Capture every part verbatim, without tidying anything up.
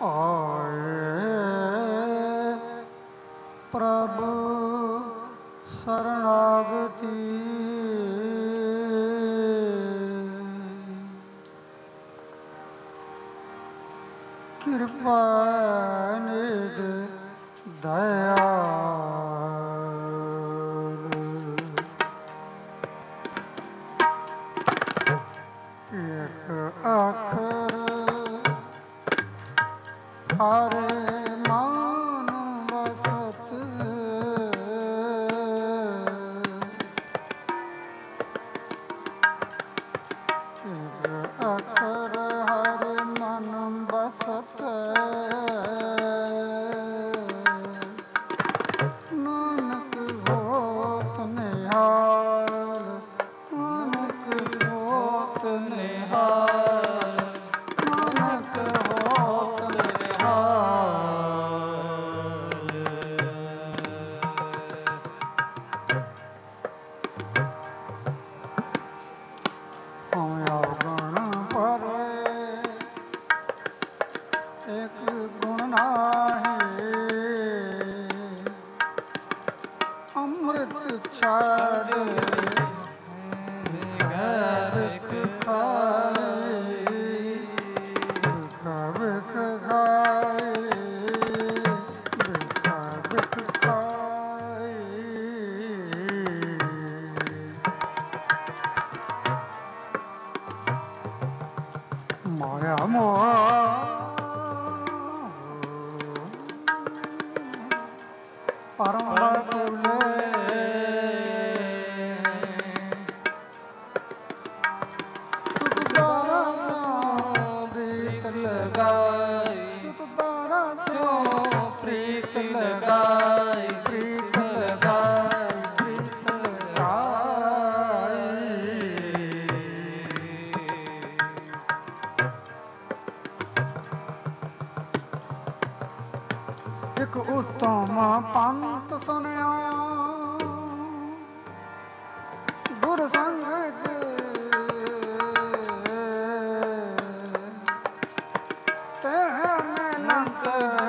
ਆਏ ਪ੍ਰਭ ਸਰਣਾਗਤੀ ਕਿਰਪਾ ਨਿਧ ਦਇਆਲ ਇੱਕ ਅੱਖਰ ਹਰੇ ਮਨ ਵਸਤ ਇੱਕ ਅੱਖਰ ਹਰੇ ਮਨ ਵਸਤ ਨਾਨਕ ਹੋਤ ਨਿਹਾਲ ਨਾਨਕ ਹੋਤ ਨਿਹਾਲ ਨਾਨਕ ਹੋਤ ਮਾਇਆ ਮੋਹ ਪਰਮ ਬੁਲੇ ਸੁਤਦਾਰਾ ਸੋ ਪ੍ਰੀਤ ਲਗਾਈ ਸੁਤਦਾਰਾ ਸੋ ਪ੍ਰੀਤ ਲਗਾਈ ਪ੍ਰੀਤ ਲਗਾਈ ਪ੍ਰੀਤ ਲਗਾਈ ਇੱਕ ਉਤਮ ਪੰਥ ਸੁਣਿਆ ਗੁਰ ਸੰਗਤ ਤੇ ਮੈਂ ਲੰਕ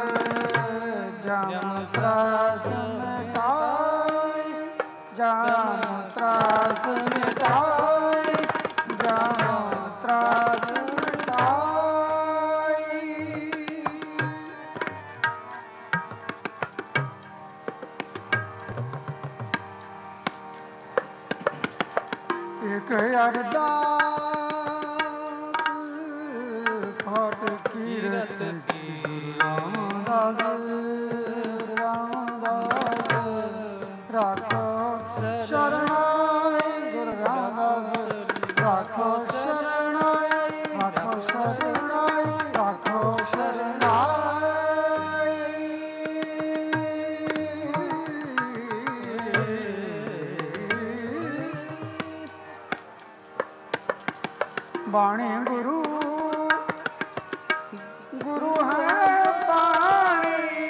ਜਮ ਤਰਾਸ ਮਿਟਾਈ ਜਮ ਤਰਾਸ ਮਿਟਾਈ ਜਮ ਤਰਾਸ ਇੱਕ ਅਰਦਾਸ ਪਾਠ ਕੀਰਤ ਕੀ ਰਾਮਦਾਸ ਰਾਮਦਾਸ ਰਾਖੋ ਸ਼ਰਣਾਈ ਗੁਰੂ ਰਾਮਦਾਸ ਰਾਖੋ ਸ਼ਰਣਾਈ ਰਾਖੋ ਸ਼ਰਣਾਈ ਰਾਖੋ ਸ਼ਰਣਾਈ ਬਾਣੀ ਗੁਰੂ ਗੁਰੂ ਹੈ ਬਾਣੀ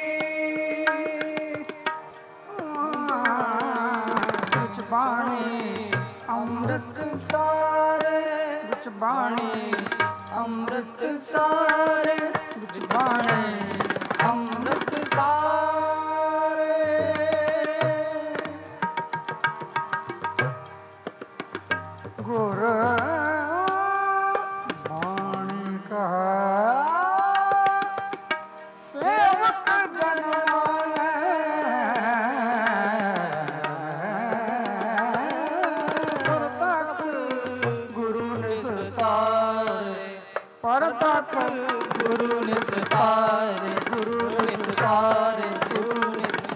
ਵਿੱਚ ਬਾਣੀ ਅੰਮ੍ਰਿਤ ਸਾਰੇ ਵਿੱਚ ਬਾਣੀ ਅੰਮ੍ਰਿਤ ਸਾਰੇ ਵਿੱਚ ਬਾਣੀ ਅੰਮ੍ਰਿਤ ਸਾਰੇ ਗੁਰ ਸੇਵਕ ਜਨਮਾਲੇ ਪਰਤਕ ਗੁਰੂ ਨਿਸਤਾਰੇ ਪਰਤਕ ਗੁਰੂ ਨਿਸਤਾਰੇ ਗੁਰੂ ਨਿਸਤਾਰੇ ਗੁਰੂ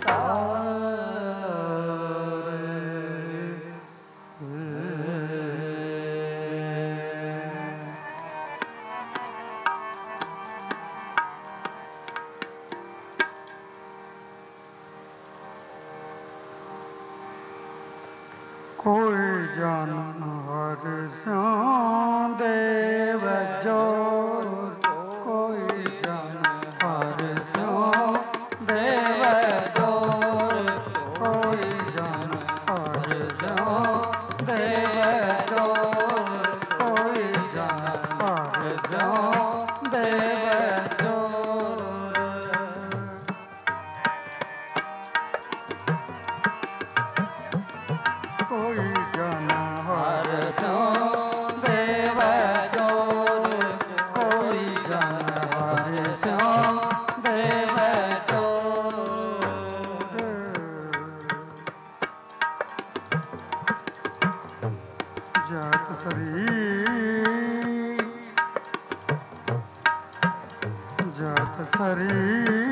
कोई जन हर स्यों देव जोर कोई जन हर स्यों देव जोर कोई जन हर स्यों देव जोर कोई जन हर स्यों देव जोर स्यो देव जात सरी जात सरी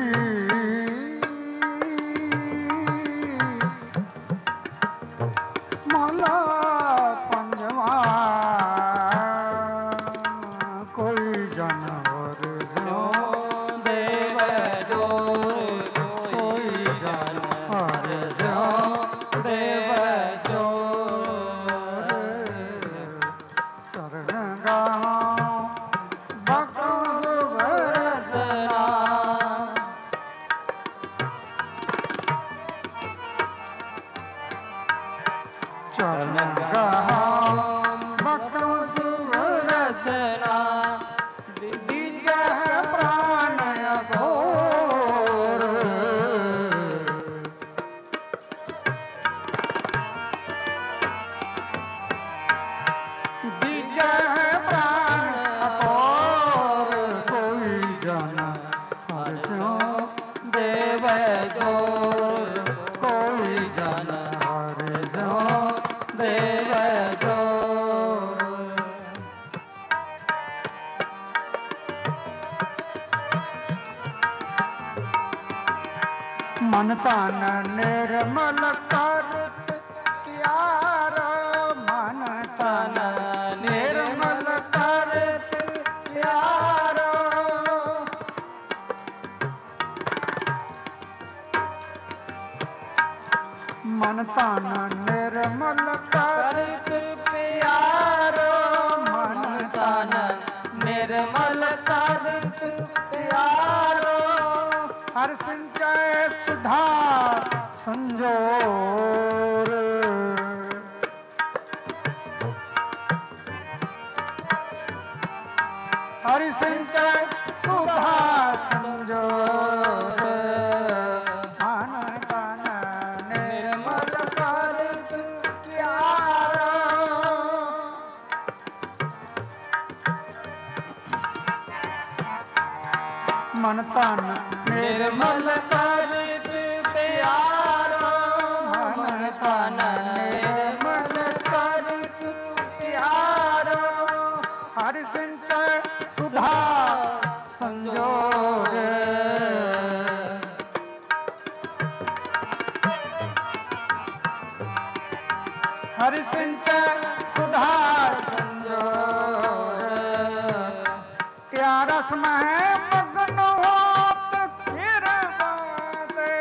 माला पंजवा कोई जानवर स्यो देव जोर कोई जानवर स्यो देव जोर चरण गाओ भक्तों सुबरसना चरण गाओ भक्तों सुबरसना दीजह प्राण अघोर दीजह प्राण अघोर कोई जाना हर स्यो देव जोर कोई जाना हर स्यो देव जोर मन तन निर्मल करत क्यारा मन तन निर्मल करत क्यारा मन तन निर्मल करत प्यारो मन तन निर्मल करत प्यारो हर सिंचय सुधा संजोर हरि सिंचय सुधा संजोर मन तन निर्मल करत क्यारा मन तन निर्मल करत प्यारो मन तन निर्मल करत प्यारो हरि सिंचय सुधा संजोर हरि सिंचय सुधा संजोर क्या रस में मगन होत फिर बाते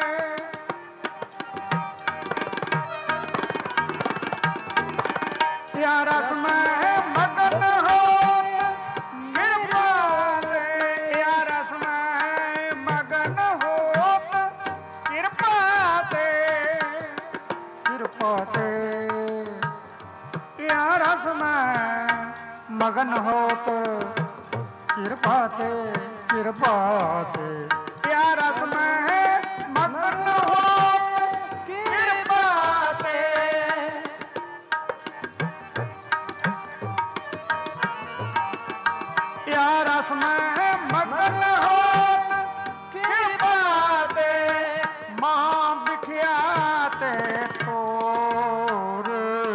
क्या रस में मगन होत फिर बाते क्या रस में मगन होत कृपाते कृपाते क्या रस में मगन होत कृपाते कृपाते प्यारा समय मगन होत कृपाते प्यारा समय मगन होत कृपाते मां बिखियाते तोर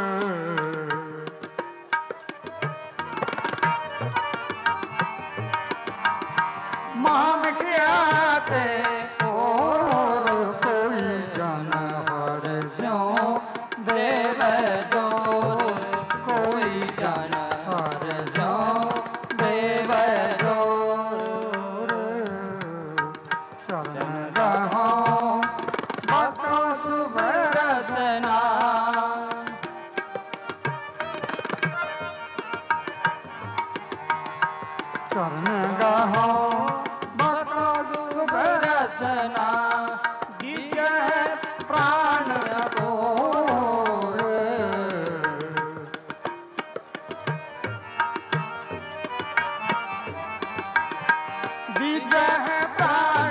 महामिखियाते और कोई जाना हर स्यो देव जोर कोई जाना हर स्यो देव जोर शरण रहो भक्तों सुबरसना चरण रहो सुबरसना दीजह प्राण अघोर दीजह प्राण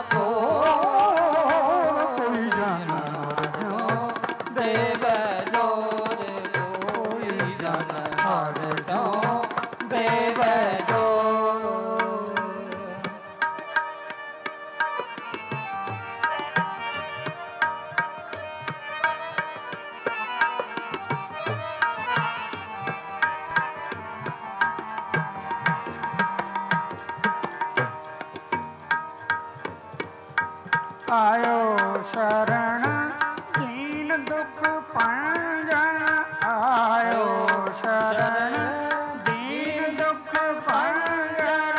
अघोर कोई जाना स्यो देव जोर कोई जाना हर स्यो देव जोर आयो शरण दीन दुख भंजन आयो शरण दीन दुख भंजन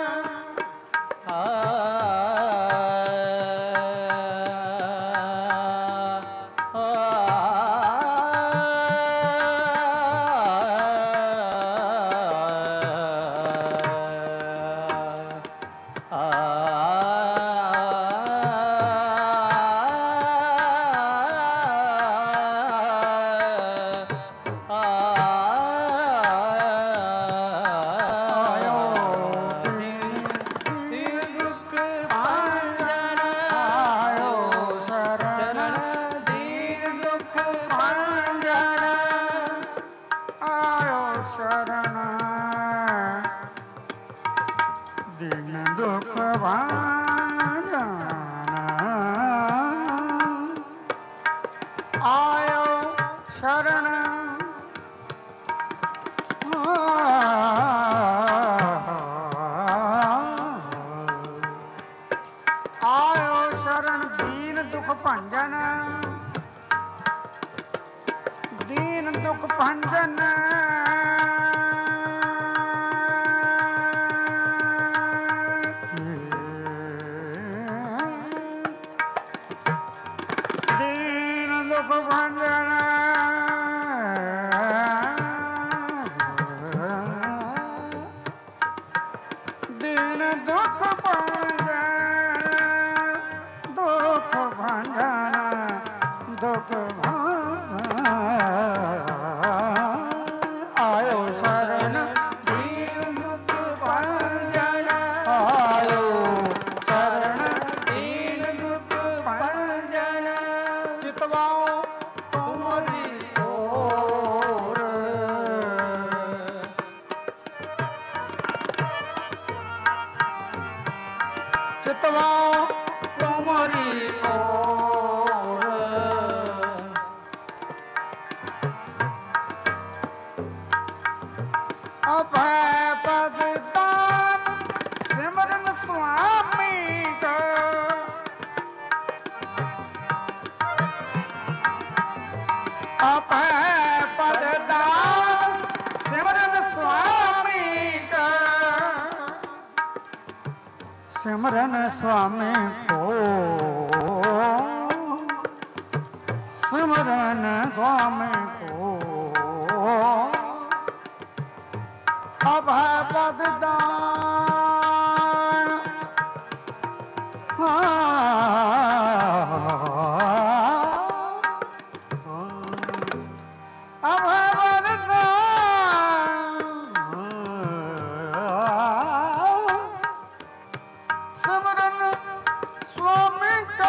दीन दुख भंजन दीन दुख भंजन दीन दुख भंजन दुख भंजन दुख आयो शरण दीन दुख भंजन आयो शरण दीन दुख भंजन चितवाओ तुम्हारी ओर चितवाओ तुम्हारी ओर अभय पद दान सिमरन स्वामी का अभय पद दान सिमरन स्वामी का सिमरन स्वामी को सिमरन स्वामी को अभय पद दान अभय पद दान सिमरन स्वामी को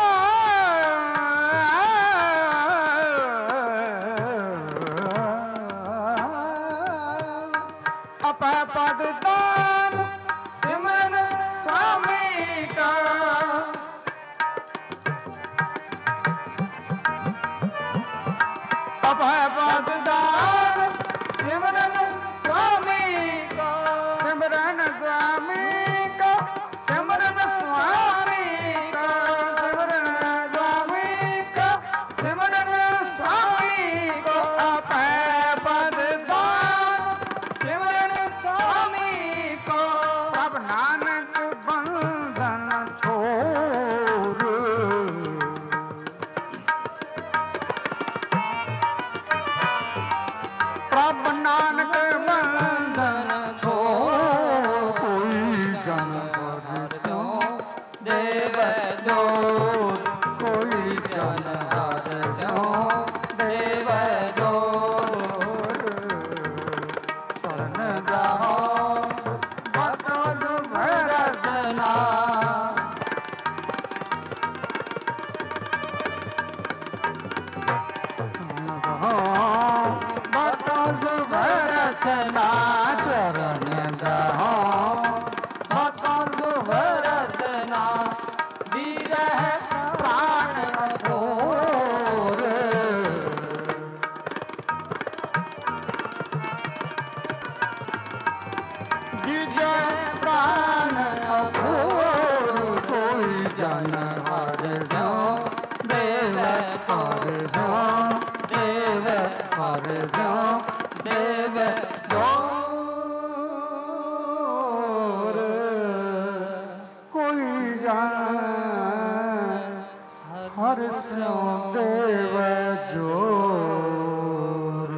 अभय पद दान सिमरन स्वामी का अभय पद दान सिमरन स्वामी का सिमरन स्वामी का सिमरन स्वामी का सिमरन स्वामी का सिमरन स्वामी को अभय पद दान सिमरन स्वामी को अब नानक बंधन छोड़ प्रभ नानक बंधन छोड़ कोई जन हर्षो देव दूत कोई जन हर्षो देव दूत शरण रहो भरसना भरसना चरण दहो भरसना दीज प्राण अघोर दीज प्राण अघोर कोई जन स्यो देव जोर।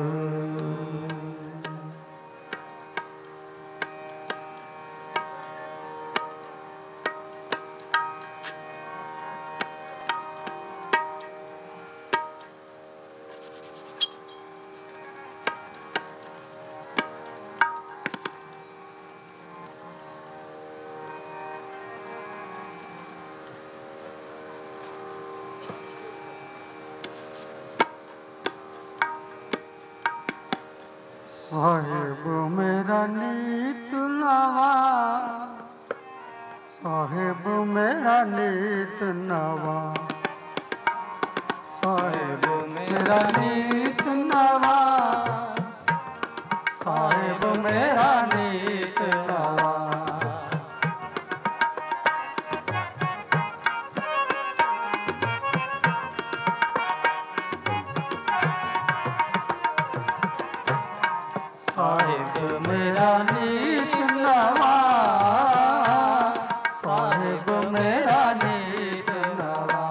साहेब मेरा नीत नवा, साहेब मेरा नीत नवा, साहेब मेरा नीत नवा, साहेब मेरा नीत नवा। साहेब मेरा नीत नवा, साहेब मेरा नीत नवा,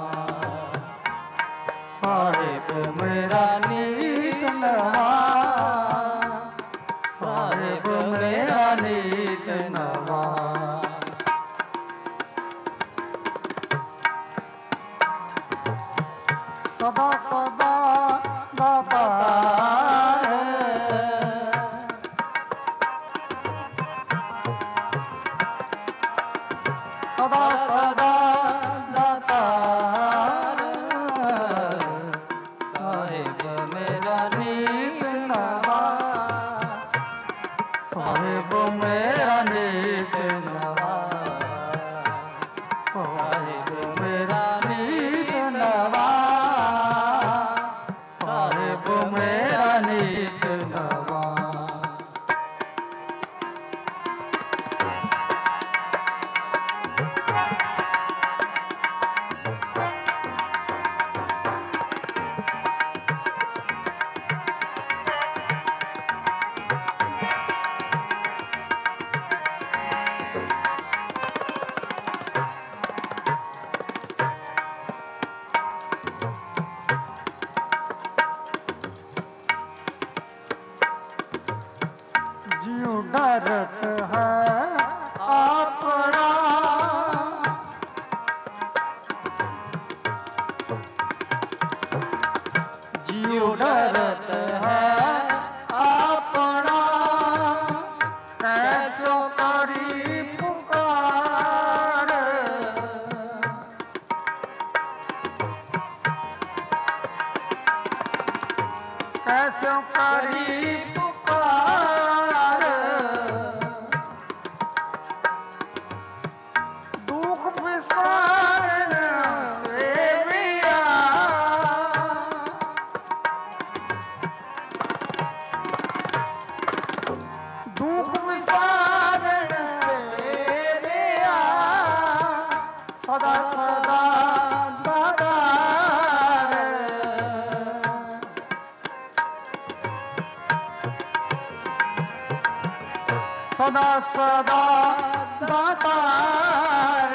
साहेब मेरा नीत नवा, साहेब मेरा नीत नवा। सदा सदा दाता सदा सदा दातार, साहेब मेरा नीत नवा, साहेब मेरा नीत नवा, साहेब मेरा नीत नवा, साहेब मेरा नीत नवा। जीव डरत है अपना, जीव डरत है अपना, कैसो करी पुकार, कैसो करी पुकार, दुख विसारण से बिया, दुख विसारण से बिया, सदा सदा दातार, सदा सदा दातार,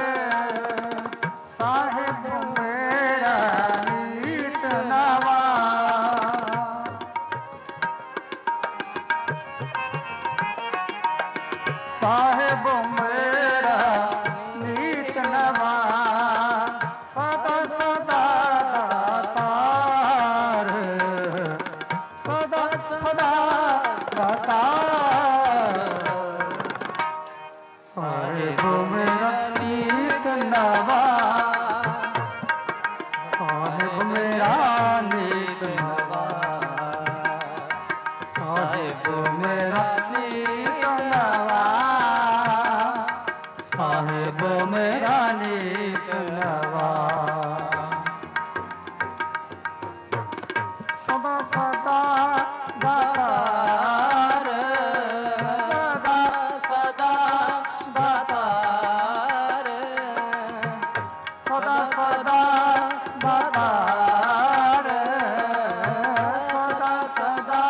साहेब मेरा नीत नवा, साहेब मेरा नीत नवा, सदा सदा दातार, सदा सदा दातार, साहेब मेरा नीत नवा, साहेब मेरा नीत नवा, साहेब मेरा नीत नवा, साहेब मेरा नीत नवा। सदा सदा दातार, सदा सदा दातार, सदा सदा दातार, सदा सदा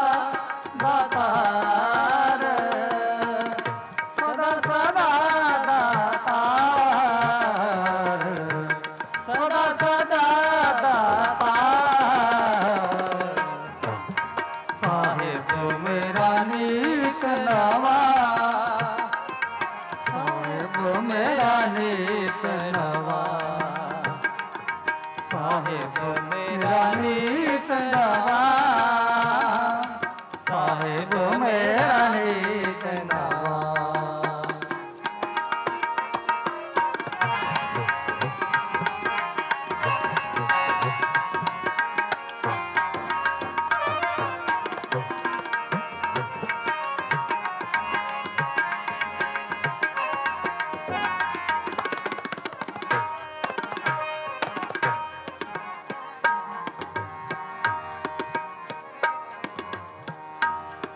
दातार, सदा सदा दातार, सदा सदा दातार।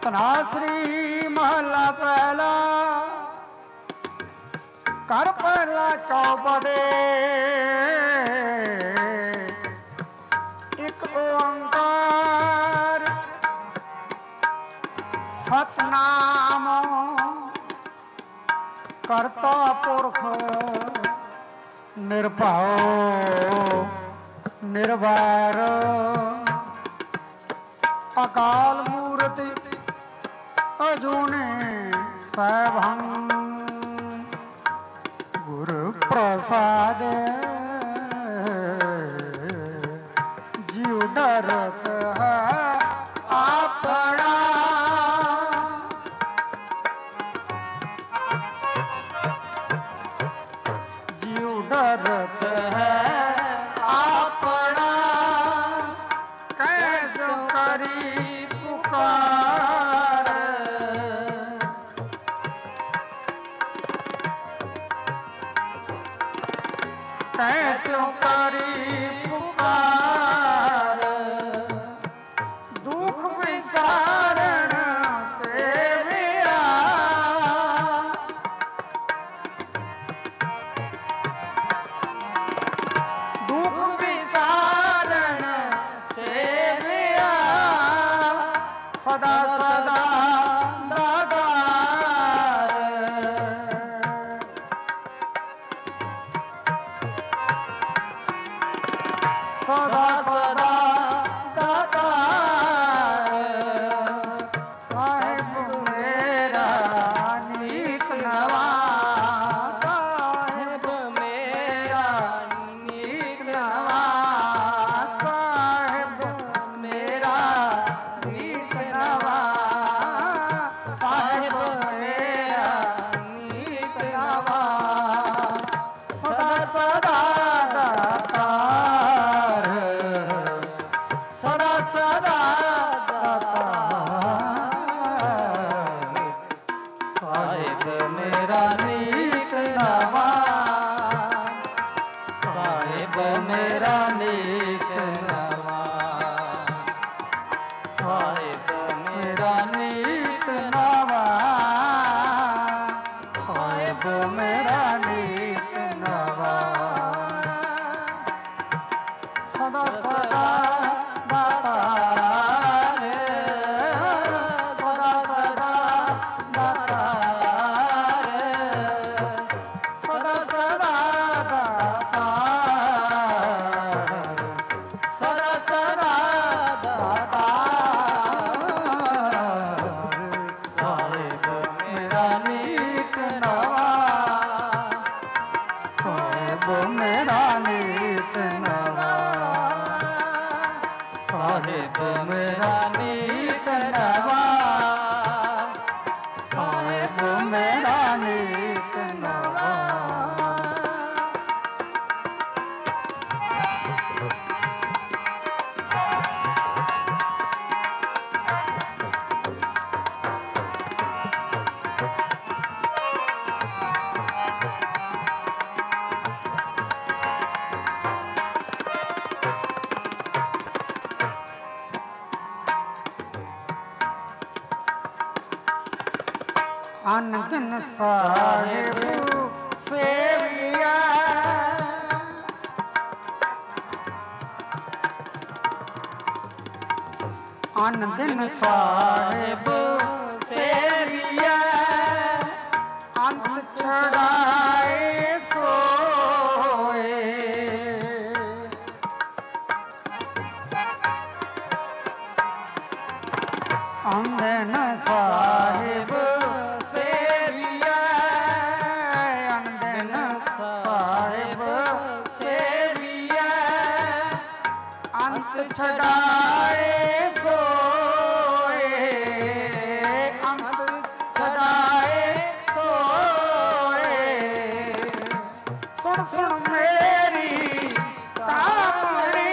धनाश्री महला पहला कर पहला चौपदे एक ओंकार सतनाम करता पुरख निर्भव निर्वैर अकाल मूर्ति अजूने सैभं गुरु प्रसाद जीव डरत है अपना जीव डरत है अपना कैसे करी पुकार कैसे करी पुकार दुख विसारण से विया दुख विसारण से विया सदा सदा सदा सदा दातार साहिब मेरा नीक नवा साहिब मेरा नीक नवा साहिब मेरा नीक नवा साहिब मेरा नीक नवा सदा सदा दातार सदा सदा साहिब मेरा नीक नवा साहिब मेरा नीक नवा साहिब मेरा नीक नवा साहिब मेरा नीक नवा सदा सदा दातार सदा सदा दातार सदा सदा दातार सदा सदा दातार साहिब मेरा नीक नवा साहिब मेरा नीक नवा साहिब मेरा नीक नवा साहिब मेरा नीक नवा अन दिन साहिब सेविया अन दिन साहिब सेविया अंत छड़ाए सोए अंदन साहिब सेविया अंदन साहिब सेविया अंत छड़ाए सोए अंत छड़ाए सोए सुन सुन मेरी कामड़ी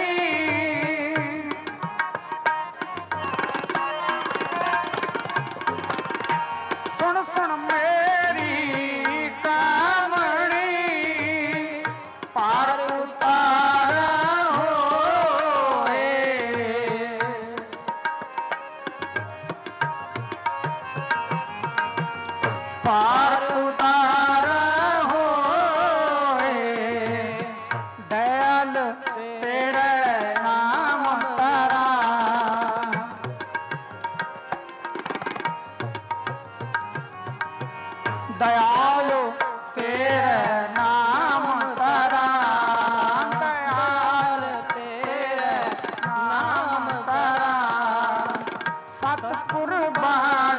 सुन सुन मेरी कामड़ी पार उतारा होए दयालु तेरे नाम तरा, दयाल तेरे नाम तरा, सत कुर्बान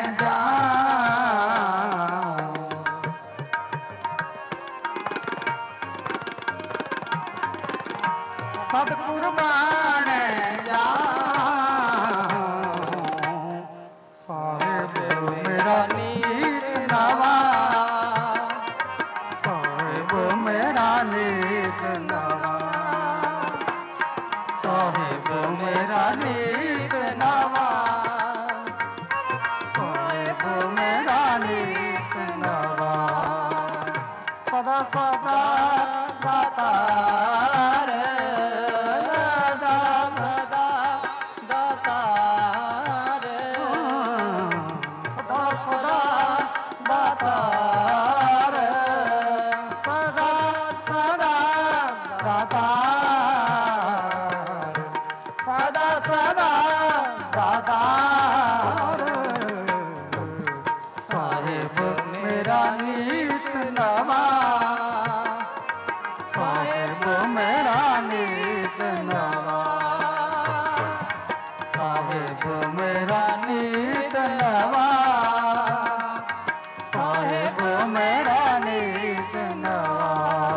जाऊं। सत कुर्बान जाऊं, साहिब मेरा नीत नवा, साहिब मेरा नीत नवा, साहिब मेरा नीत नवा, साहिब मेरा नीत नवा, सदा सदा दातार, सदा सदा दातार, सदा सदा दातार, सदा सदा दातार, सदा सदा दातार, साहिब मेरा नीत नवा, साहिब मेरा नीत नवा, साहिब मेरा नीत नवा, साहिब मेरा नीत नवा।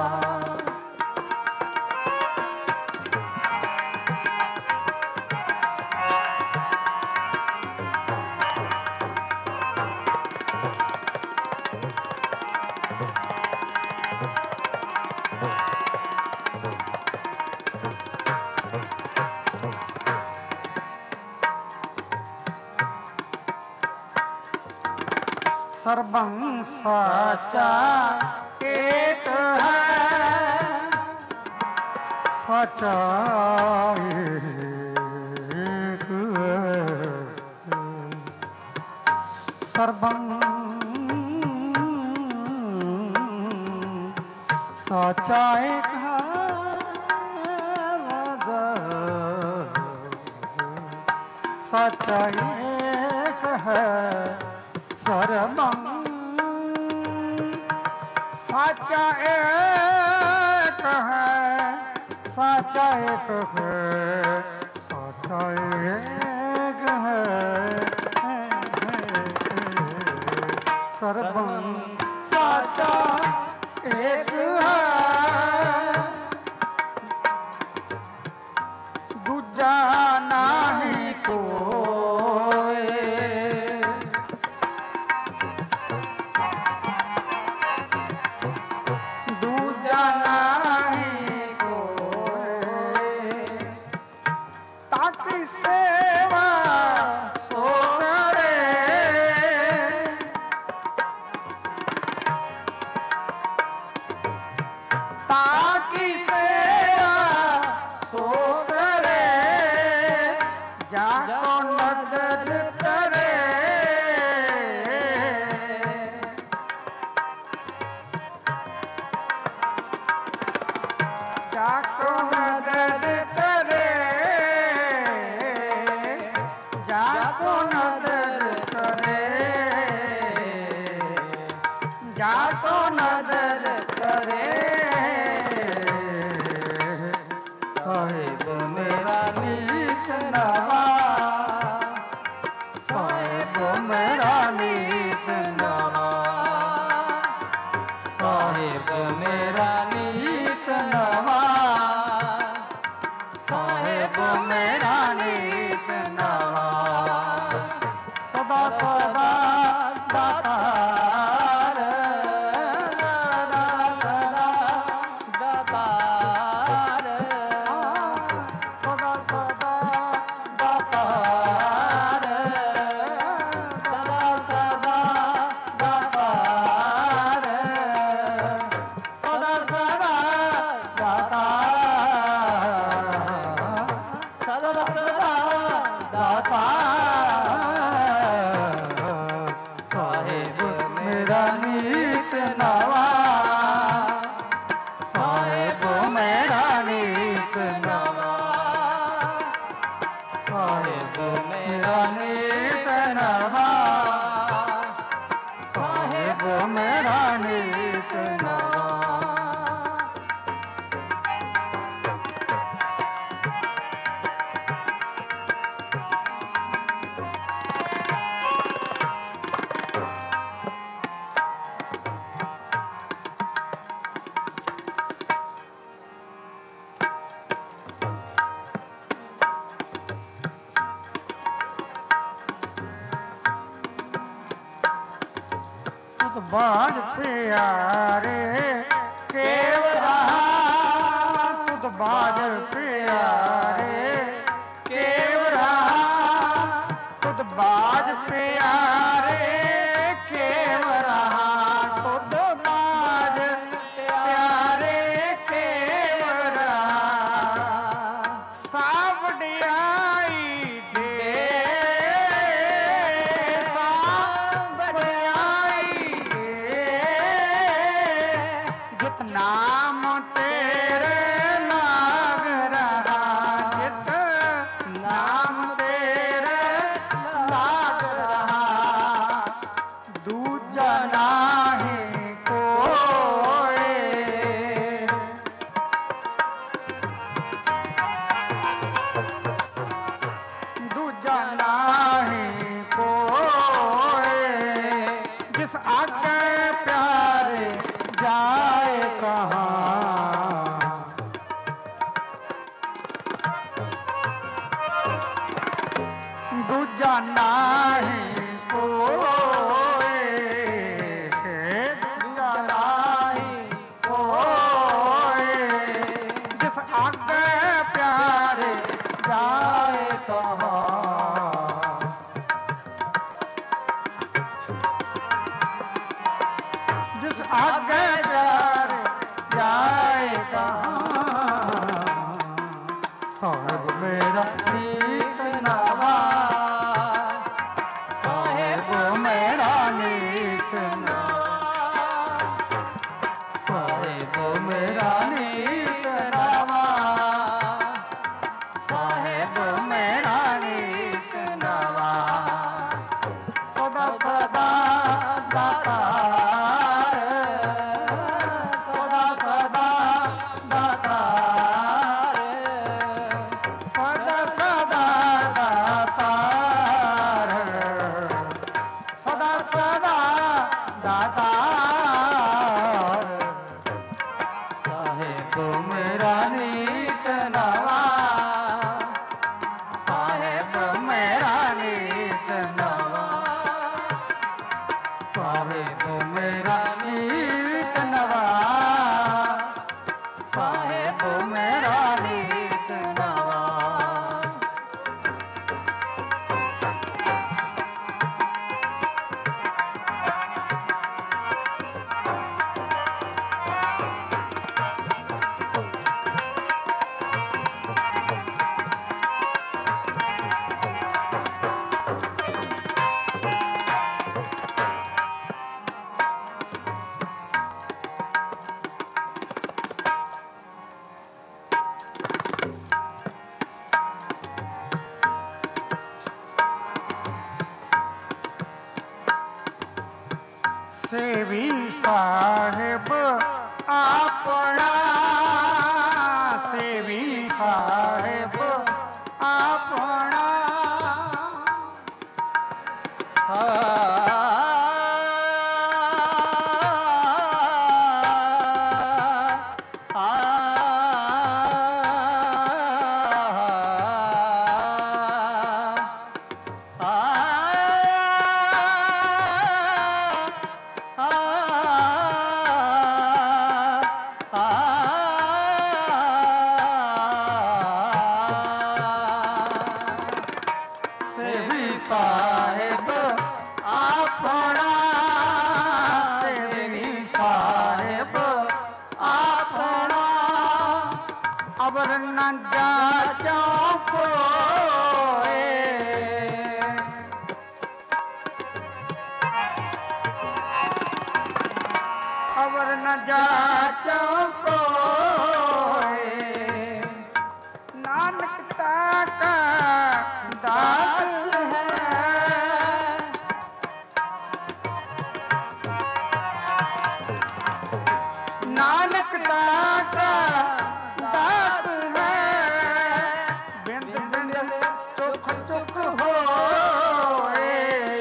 सर्वं साचा एक है, साचा एक है, सर्वं साचा एक है, साचा एक है, सर्वं साचा एक है, साचा एक है, साचा एक है, सर्वं साचा एक है, दूजा नाही कोई, दूजा नाही कोई, ताकि सेवा सो करे, ताकि सेवा सो करे, जाको नजर करे, जाको नजर करे, जाको नजर करे, जाको नजर करे, साहिब मेरा नीत नवा, साहिब मेरा नीत नवा, साहिब मेरा नीत नवा, साहिब मेरा नीत नवा, सदा सदा दातार, सदा सदा दातार, सदा सदा दातार, सदा सदा दातार, सदा सदा दातार, सदा सदा दातार, साहिब मेरा नीत नवा, साहिब मेरा नीत नवा, साहिब मेरा नीत नवा, साहिब मेरा नीत नवा। बाज प्यारे केवरा तुद बाज प्यारे केवरा तुद बाज प्यारे केवरा तुद बाज प्यारे केवरा सावडियाई दे नाम तेरे लाग रहा जित नाम तेरे लाग रहा दूजा नाही कोई दूजा नाही कोई जिस आगे प्यारे जाए कहाँ दूजा नाही कोई दूजा नाही कोई जिस आगे प्यारे जाए कहाँ जिस आगे प्यारे जाए कहाँ साहिब मेरा नीत नवा साहिब मेरा नीत नवा साहिब मेरा नीत नवा साहिब मेरा नीत नवा सदा सदा दाता साहेब मेरा नीत नवा साहेब मेरा नीत नवा साहेब मेरा नीत नवा साहेब मेरा नीत नवा। सेवी साहेब अपना सेवी साहेब अपना साहेब अपना सेवी साहेब अपना अबर न जाचो कोई अबर न जाचो कोई नानक ताका दास भक्ता का दास है, बिंद बिंद चुख चुख होए,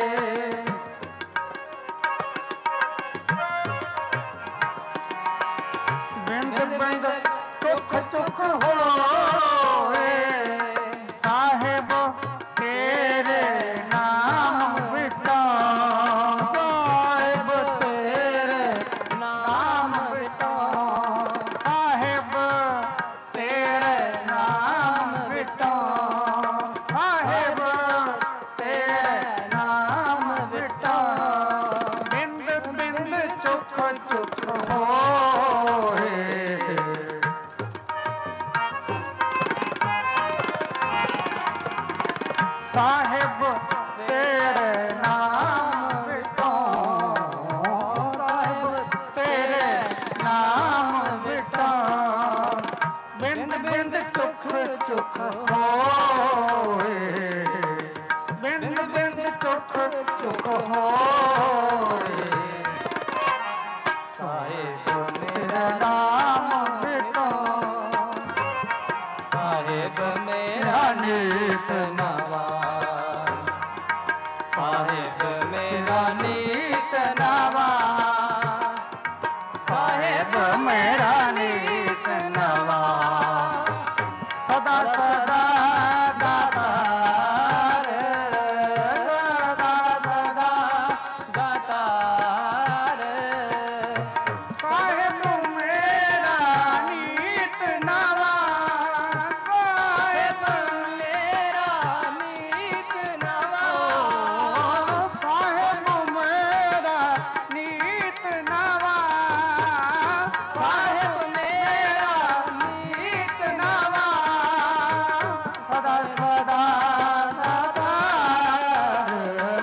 बिंद बिंद चुख चुख होए, साहिब तेरे नाम विटा, साहिब तेरे नाम विटा, साहिब तेरे नाम विटा, साहिब तेरे नाम विटा, बिंद बिंद चुख चुख होए, साहिब तेरे नाम विटा, साहिब तेरे नाम विटा, बिंद बिंद चुख चुख होए, बिंद बिंद चुख चुख होए, साहिब मेरा नाम विटा, साहिब मेरा नीत नवा, साहिब मेरा नीत नवा, साहिब मेरा नीत नवा, सदा सदा दातार, सदा सदा दातार, साहिब मेरा नीत नवा, साहिब मेरा नीत नवा, साहिब मेरा नीत नवा, साहिब मेरा नीत नवा, सदा सदा दातार,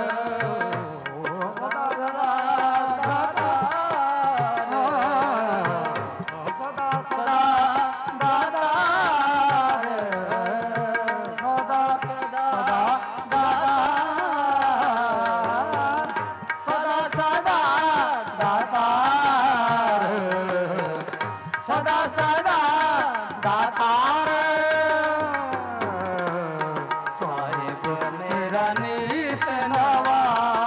सदा सदा दातार, सदा सदा दातार, सदा सदा दातार, सदा सदा दातार, सदा सदा दातार, साहिब मेरा नीत नवा,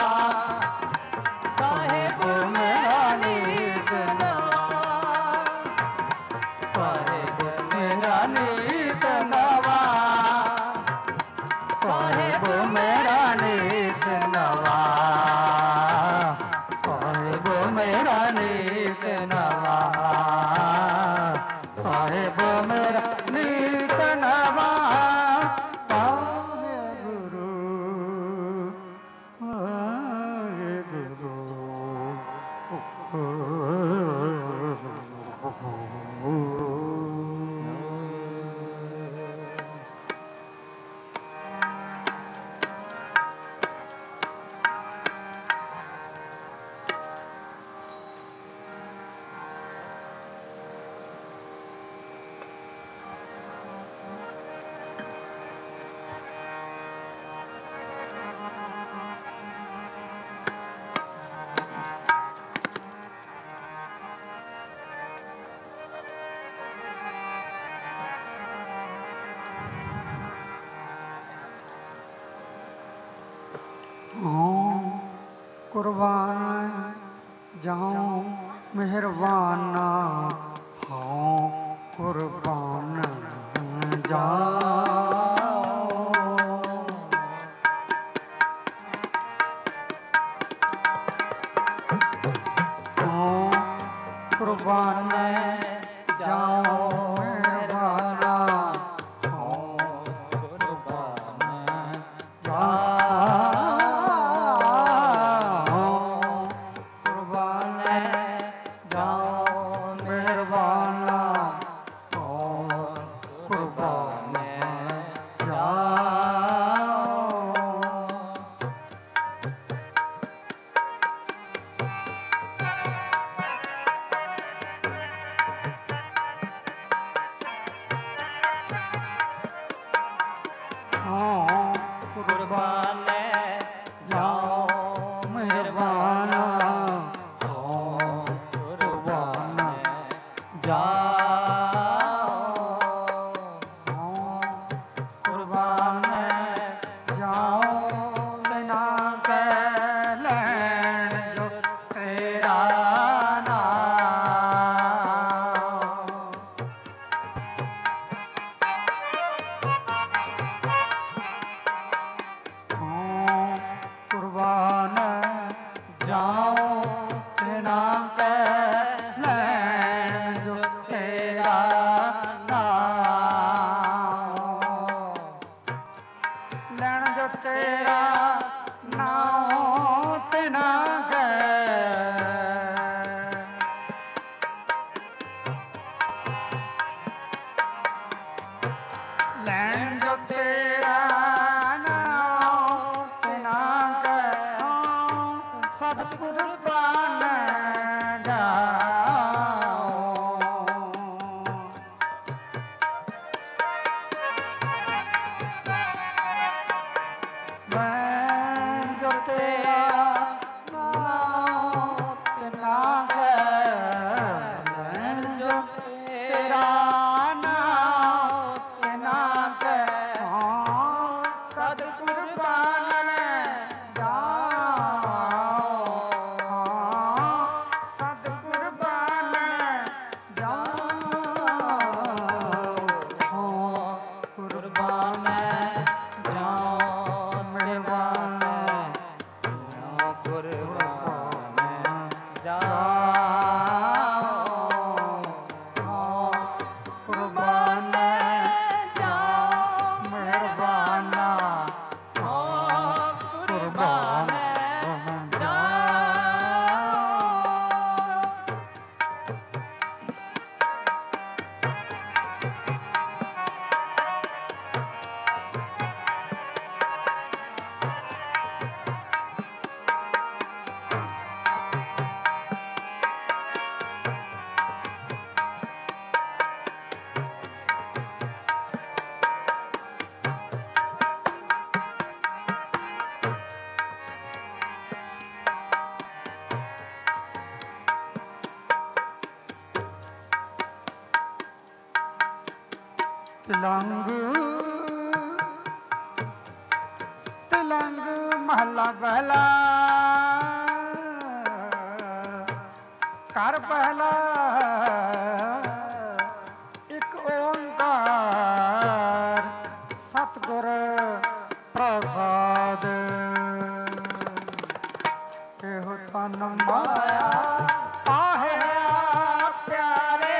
साहिब मेरा नीत नवा, साहिब मेरा नीत नवा, साहिब मेरा नीत नवा, साहिब मेरा नीत नवा, साहिब मेरा नीत नवा, वाहेगुरु वाहेगुरु। कुर्बान जाऊं मेहरबाना, हाँ कुर्बान जाऊं, हाँ कुर्बान जाऊं मेहरबाना, हाँ कुर्बान जाऊं, ਤਿਲੰਗ ਤਿਲੰਗ ਮਹਲਾ ਪਹਿਲਾ ਘਰ ਪਹਿਲਾ ਇੱਕ ਓੰਕਾਰ ਸਤਿਗੁਰ ਪ੍ਰਸਾਦ ਇਹੋ ਤਨ ਮਾਇਆ ਪਾਹਿਆ ਪਿਆਰੇ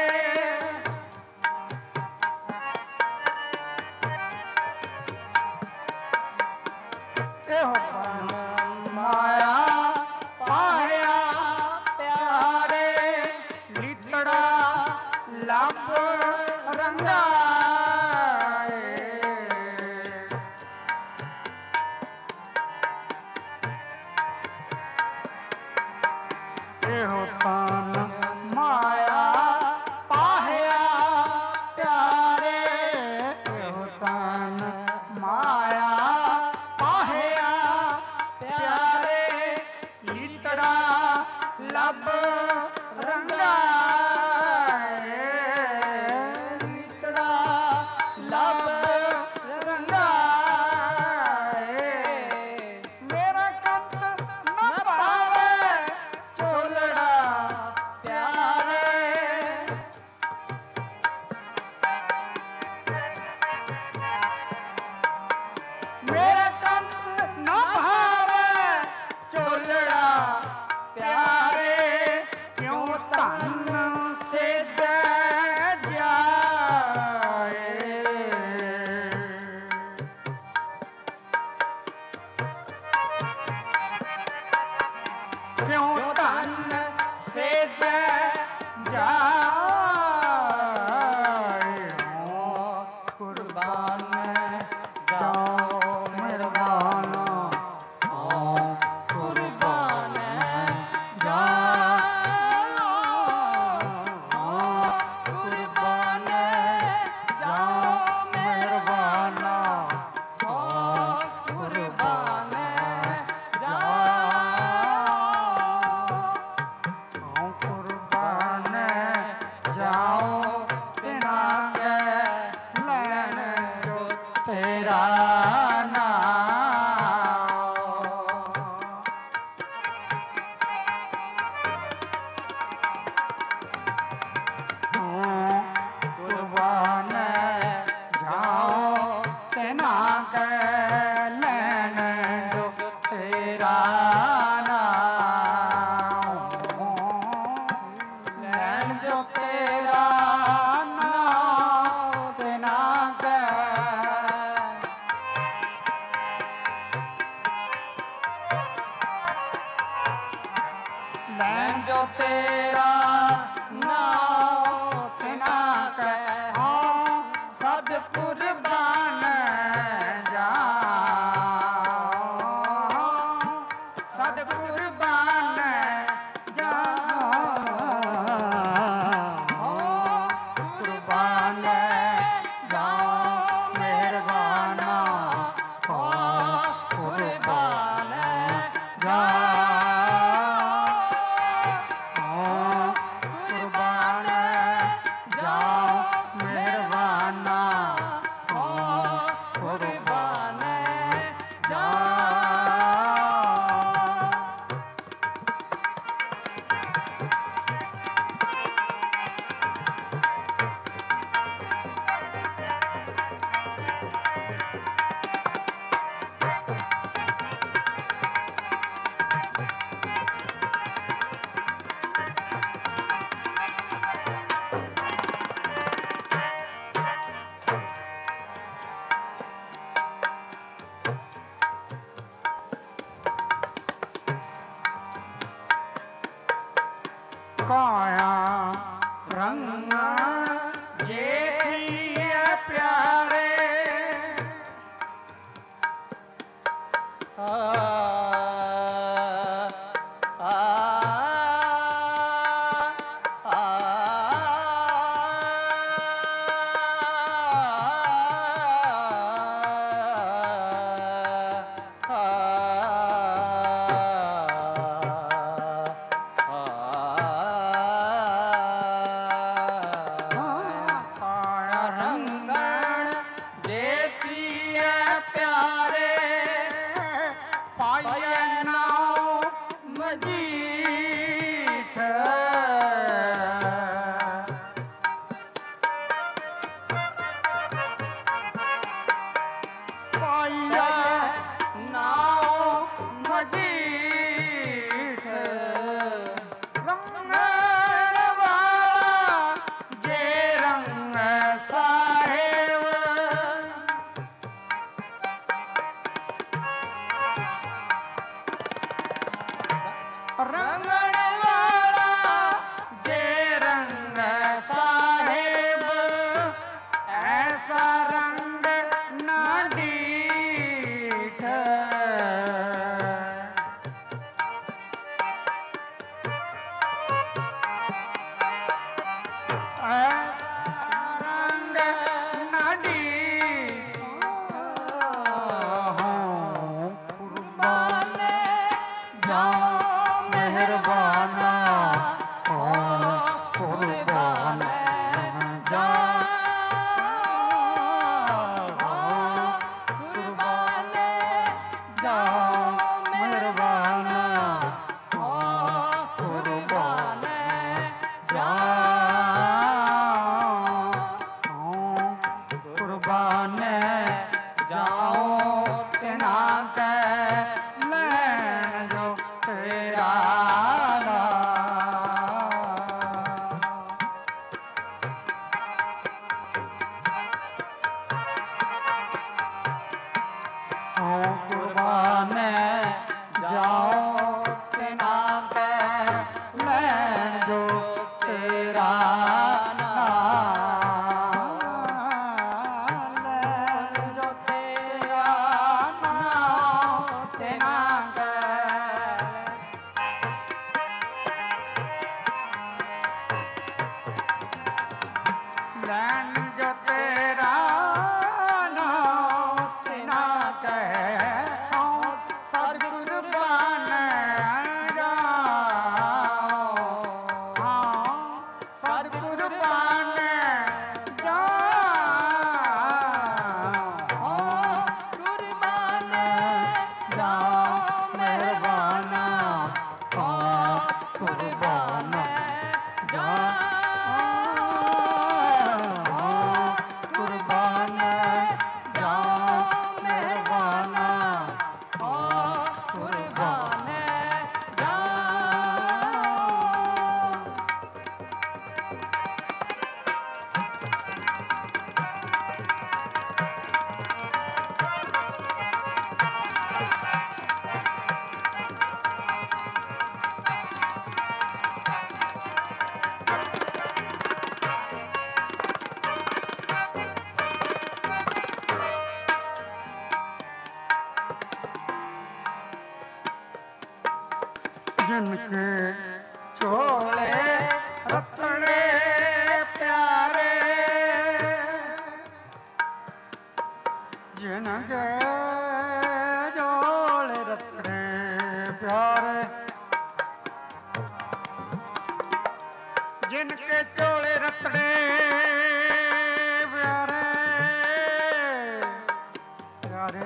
ਇਹੋ ਤਨ ਮਾਇਆ ਪਾਹਿਆ ਪਿਆਰੇ ਲਿਤੜਾ ਲੱਭ ਰੰਗਾਏ ਇਹੋ ਤਨ ਮਾਇਆ ਪਾਹਿਆ ਪਿਆਰੇ ਇਹੋ ਤਨ ਮਾਇਆ ਪਾਹਿਆ ਪਿਆਰੇ ਲਿਤੜਾ ਲੱਭ ਰੰਗਾਏ ਲਿਤੜਾ ਲੱਭ ਰੰਗਾਏ ਮੇਰਾ ਕੰਤ ਨਾ ਪਾਵੇ ਝੋਲੜਾ ਪਿਆਰੇ ਮੇਰਾ ਕੰਤ ਨਾ ਭਾਵੇ ਝੋਲੜਾ ਪਿਆਰੇ ਕਿਉਂ ਧਨ ਸਿੱਧ ਜਾਏ ਕਿਉਂ ਧਨ ਸਿੱਧ ਜਾਏ ਹੋ ਕੁਰਬਾਨ ਜਾਓ ਮਿਹਰਬਾਨਾ ਹੋ ਕੁਰਬਾਨ ਜਾਓ ਹੋ ਕੁਰਬਾਨ ਜਾਓ ਮਿਹਰਬਾਨਾ ਹੋ ਕੁਰਬਾਨ ਜਾਓ ਹਉ ਕੁਰਬਾਨ ਜਾਓ ਤਿਨਾ ਕੈ ਲੈਣ ਜੋ ਤੇਰਾ ਨਾਮ ਹਉ ਕੁਰਬਾਨ ਜਾਓ ਤਿਨਾ ਕੈ ਲੈਣ ਜੋ ਤੇਰਾ ਨਾਮ ਲੈਣ ਜੋ ਤੇਰਾ ਨਾਮ ਤਿਨਾ ਕੈ ਲੈਣ ਜੋ ਤੇਰਾ ਨਾਮ ਤਿਨਾ ਕੈ ਹਾਂ ਸਦ ਕੁਰਬਾਨ ਜਾਓ ਸਦ ਕੁਰਬਾਨ ਜਾਓ ਕੁਰਬਾਨ ਜਾਓ ਮਿਹਰਬਾਨਾ ਹੋ ਕੁਰਬਾਨ ਜਾਓ ਕੁਰਬਾਨ ਜਾਓ ਮਿਹਰਬਾਨਾ ਹੋ ਕੁਰਬਾਨ ਜਾਓ ਕਾਇਆ ਰੰਗ ਜੇਠੀਏ ਪਿਆਰੇ ਆ ਆ ਆ ਰੰਗਣ जिनके चोले रतने प्यारे जिनके चोले रतने प्यारे जिनके चोले रतने प्यारे प्यारे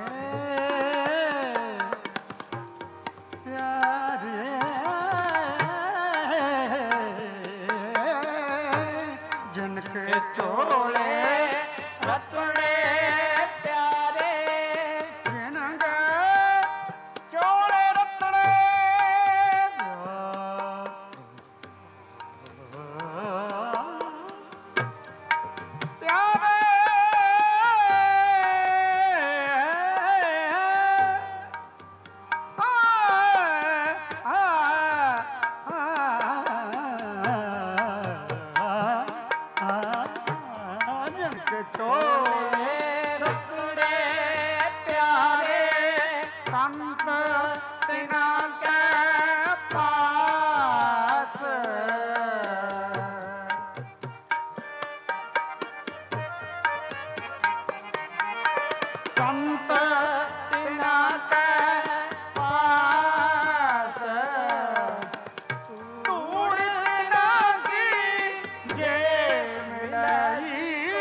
जिनके चोले रतने प्यारे जिनके चोले रतने प्यारे चोले रतने प्यारे संत तिना के पास संत तिना के पास धूड़ तिना की जे मिलाई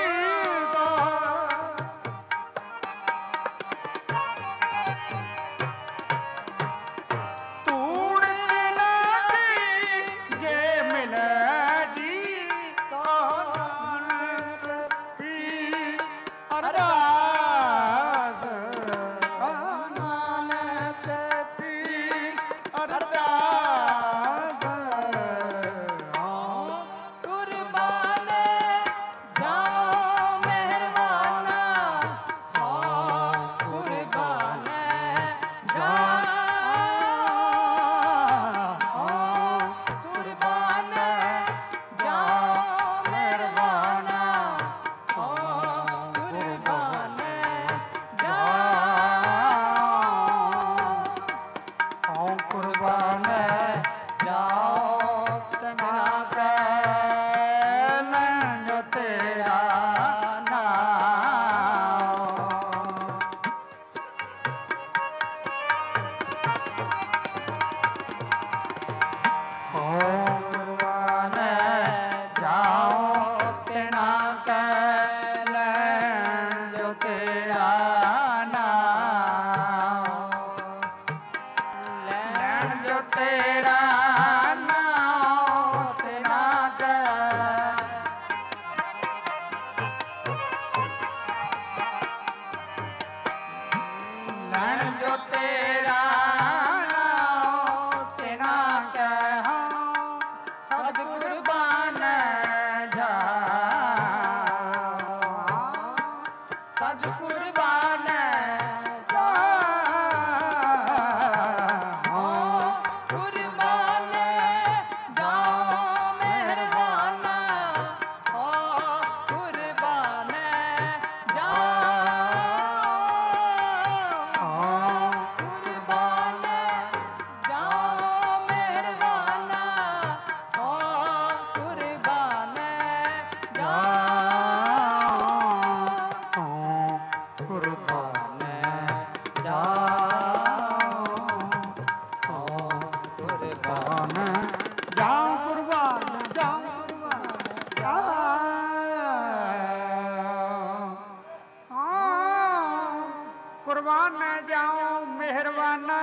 कुर्बान जाऊं मेहरबाना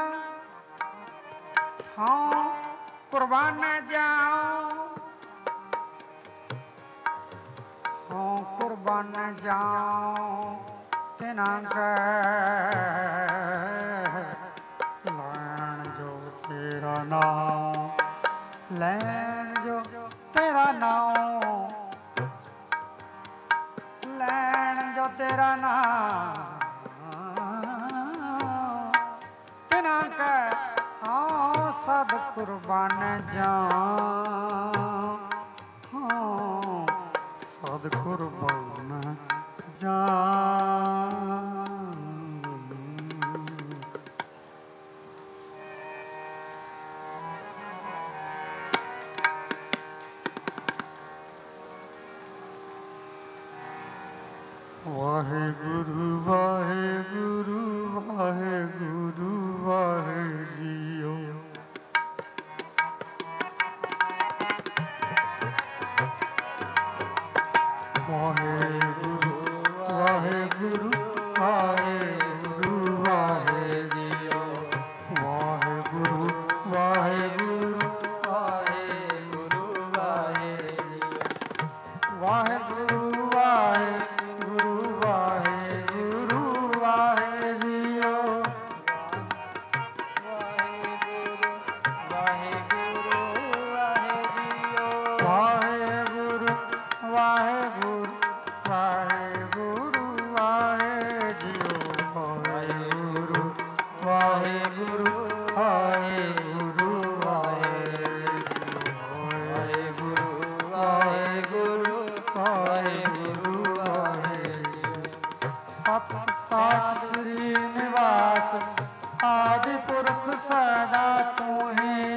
हाँ कुर्बान जाऊं हाँ कुर्बान जाऊं तिना के लैन जो तेरा नाम लैन जो तेरा नाम लैन जो तेरा नाम के हाँ सद कुर्बान जाऊं हाँ सद कुर्बान जाऊं। ਵਾਹਿਗੁਰੂ ਵਾਹਿਗੁਰੂ ਵਾਹਿਗੁਰੂ ਵਾਹਿ ਜੀਓ। ਵਾਹਿਗੁਰੂ ਵਾਹਿਗੁਰੂ ਵਾਹਿਗੁਰੂ ਵਾਹਿ ਜੀਓ। ਵਾਹਿਗੁਰੂ ਵਾਹਿਗੁਰੂ ਵਾਹਿਗੁਰੂ ਵਾਹਿ ਜੀਓ। ਵਾਹਿਗੁਰੂ ਵਾਹਿਗੁਰੂ ਵਾਹਿਗੁਰੂ ਵਾਹਿ ਜੀਓ। ਵਾਹਿਗੁਰੂ ਵਾਹਿਗੁਰੂ ਵਾਹਿਗੁਰੂ ਵਾਹਿ ਜੀਓ। ਵਾਹਿਗੁਰੂ ਵਾਹਿਗੁਰੂ ਵਾਹਿਗੁਰੂ ਵਾਹਿ ਜੀਓ। ਵਾਹਿਗੁਰੂ ਵਾਹਿਗੁਰੂ ਵਾਹਿ ਜੀਓ। ਸਤਿ ਸਾਚ ਸ੍ਰੀ ਨਿਵਾਸ ਆਦਿ ਪੁਰਖ ਸਦਾ ਤੂੰ ਹੀ।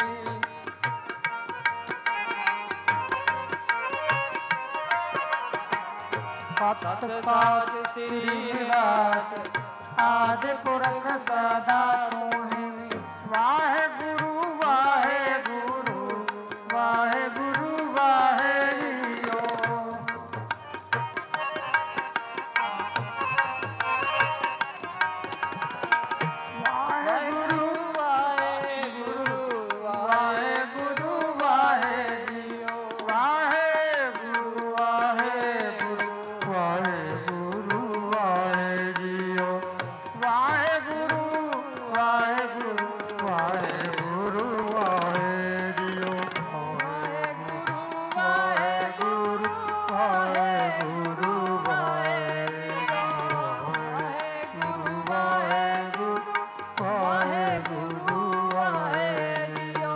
ਸਤਿ ਸਾਚ ਸ੍ਰੀ ਨਿਵਾਸ ਆਦਿ ਪੁਰਖ ਸਦਾ ਤੂੰ ਹੀ। ਵਾਹਿਗੁਰੂ ਵਾਹਿਗੁਰੂ ਵਾਹਿਗੁਰੂ ਵਾਹਿ ਜੀਓ। ਵਾਹਿਗੁਰੂ ਵਾਹਿਗੁਰੂ ਵਾਹਿਗੁਰੂ ਵਾਹਿ ਜੀਓ। ਵਾਹਿਗੁਰੂ ਵਾਹਿਗੁਰੂ ਵਾਹਿਗੁਰੂ ਵਾਹਿ ਜੀਓ। ਵਾਹਿਗੁਰੂ ਵਾਹਿਗੁਰੂ ਵਾਹਿਗੁਰੂ ਵਾਹਿ ਜੀਓ। ਵਾਹਿਗੁਰੂ ਵਾਹਿਗੁਰੂ ਵਾਹਿ ਜੀਓ। ਵਾਹਿਗੁਰੂ ਵਾਹਿਗੁਰੂ ਵਾਹਿ ਜੀਓ।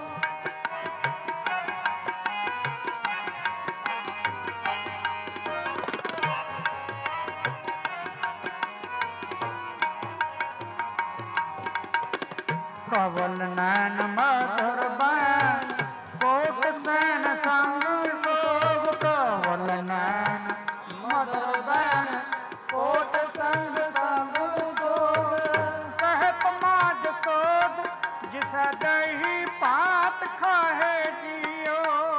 ਕਵਲ ਨੈਣ ਮਧੁਰ ਬੈਣ ਕੋਟ ਸੈਨ ਸੰਗ ਸੋਭ। ਕਵਲ ਨੈਣ ਮਧੁਰ ਬੈਣ ਕੋਟ ਸੰਗ ਸੰਗ ਸੋਭ। ਕਹਿਤ ਮਾਜ ਸੋਧ ਜਿਸੈ ਦਹੀ ਭਾਤ ਖਾਹੇ ਜੀਓ।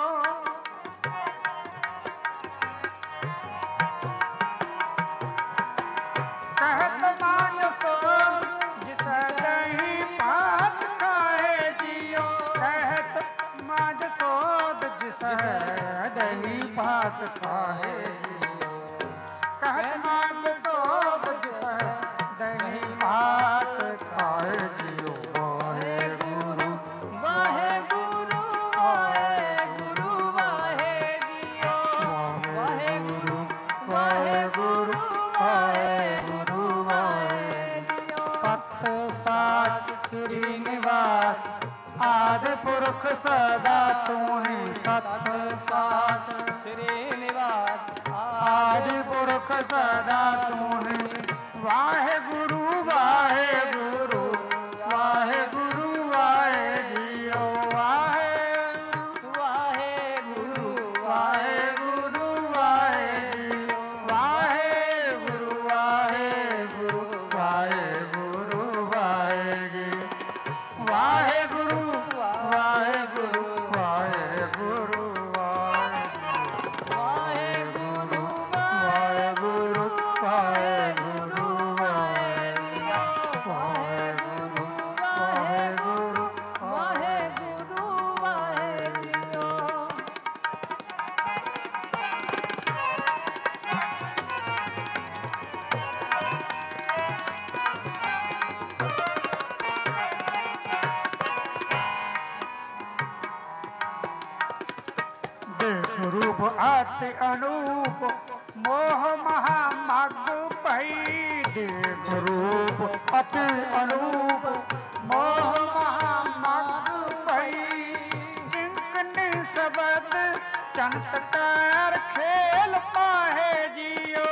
ਕਹਿਤ ਮਾਜ ਸੋਧ ਜਿਸੈ ਦਹੀ ਭਾਤ ਖਾਹੇ ਜੀਓ। ਕਹਿਤ ਮਾਜ ਸੋਧ ਜਿਸੈ ਦਹੀ ਭਾਤ ਖਾਹੇ ਜੀਓ। ਕਹਿਤ ਮਾਜ ਸੋਧ ਜਿਸੈ ਦਹੀ ਭਾਤ ਖਾਹੇ ਜੀਓ। ਵਾਹਿਗੁਰੂ ਵਾਹਿਗੁਰੂ ਵਾਹਿਗੁਰੂ ਵਾਹਿ ਜੀਓ। ਵਾਹਿਗੁਰੂ ਵਾਹਿਗੁਰੂ ਵਾਹਿਗੁਰੂ ਵਾਹਿ ਜੀਓ। ਸਤਿ ਸਾਚ ਸ੍ਰੀ ਨਿਵਾਸ ਆਦਿ ਪੁਰਖ ਸਦਾ ਤੂੰ ਹੀ। ਸਤਿ ਸਾਚ ਸ੍ਰੀ ਨਿਵਾਸ ਆਦਿ ਪੁਰਖ ਸਦਾ ਤੂੰ ਹੀ। ਵਾਹਿਗੁਰੂ ਵਾਹਿਗੁਰੂ ਵਾਹਿਗੁਰੂ ਵਾਹਿ ਜੀਓ। ਵਾਹਿਗੁਰੂ ਵਾਹਿਗੁਰੂ ਵਾਹਿਗੁਰੂ ਵਾਹਿ ਜੀਓ। ਵਾਹਿਗੁਰੂ ਵਾਹਿਗੁਰੂ ਵਾਹਿਗੁਰੂ ਵਾਹਿ ਜੀਓ। ਵਾਹਿਗੁਰੂ ਵਾਹਿਗੁਰੂ ਵਾਹਿਗੁਰੂ ਵਾਹਿ ਜੀਓ। ਵਾਹਿਗੁਰੂ ਵਾਹਿਗੁਰੂ ਵਾਹਿਗੁਰੂ ਵਾਹਿ ਜੀਓ। ਵਾਹਿਗੁਰੂ ਵਾਹਿਗੁਰੂ ਵਾਹਿਗੁਰੂ ਵਾਹਿ ਜੀਓ। ਦੇਖ ਰੂਪ ਅਤਿ ਅਨੂਪ ਮੋਹ ਮਹਾ ਮਗ ਭਈ। ਦੇਖ ਰੂਪ ਅਤਿ ਅਨੂਪ ਮੋਹ ਮਹਾ ਮਗ ਭਈ। ਕਿੰਕਨ ਸਬਦ ਚੰਤ ਕਰ ਖੇਲ ਪਾਹੇ ਜੀਓ।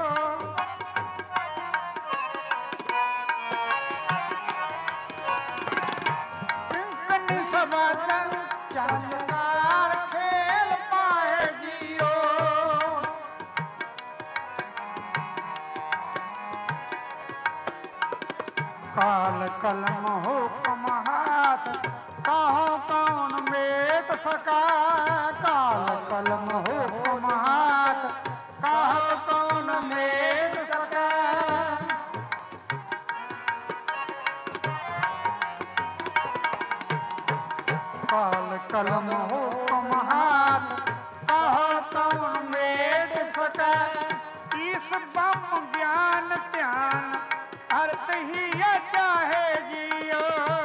ਕਿੰਕਨ ਸਬਦ ਚੰਤ ਕਰ ਖੇਲ ਪਾਹੇ ਜੀਓ। कलम हुक्म हाथ कहो कौन मेट सका। काल कलम हुक्म हाथ कहो कौन मेट सका। काल कलम हुक्म हाथ कहो कौन मेट सका। इस ब्रह्म ज्ञान ध्यान अर्थ ही ये चाहे जियो।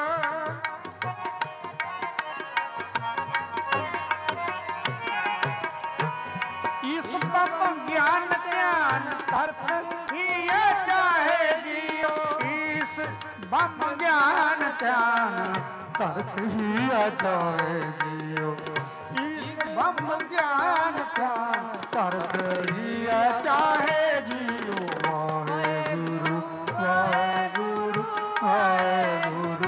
इस ब्रह्म ज्ञान ध्यान अर्थ ही ये चाहे जियो। इस ब्रह्म ज्ञान ध्यान अर्थ ही ये चाहे जियो। इस ब्रह्म ज्ञान ध्यान अर्थ ही ये चाहे जियो। वाहेगुरु वाहेगुरु वाहेगुरु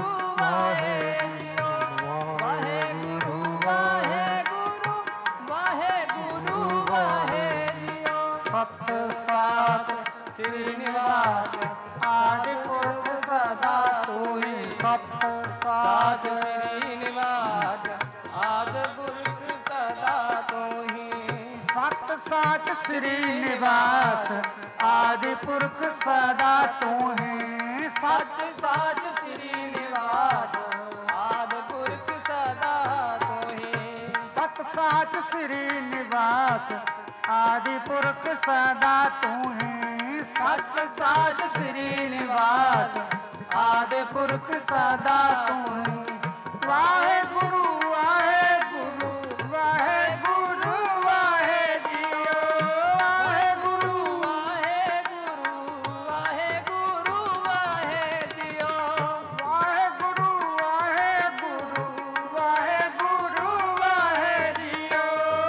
वाहेगुरु वाहेगुरु वाहेगुरु वाहेगुरु। सत साच श्रीनिवास आदि पुरख सदा तू ही। सत साच श्रीनिवास आदि पुरख सदा तू ही। सत साच श्रीनिवास आदि पुरख सदा तू है। सत साच श्रीनिवास आदि पुरख सदा तू ही। सत साच श्रीनिवास आदि पुरख सदा तू है। सत साच श्रीनिवास आदि पुरख सदा तू है। वाहेगुरु वाहेगुरु वाहेगुरु वाहे जियो। वाहेगुरु वाहेगुरु वाहेगुरु वाहे जियो। वाहेगुरु वाहेगुरु वाहेगुरु वाहे जियो।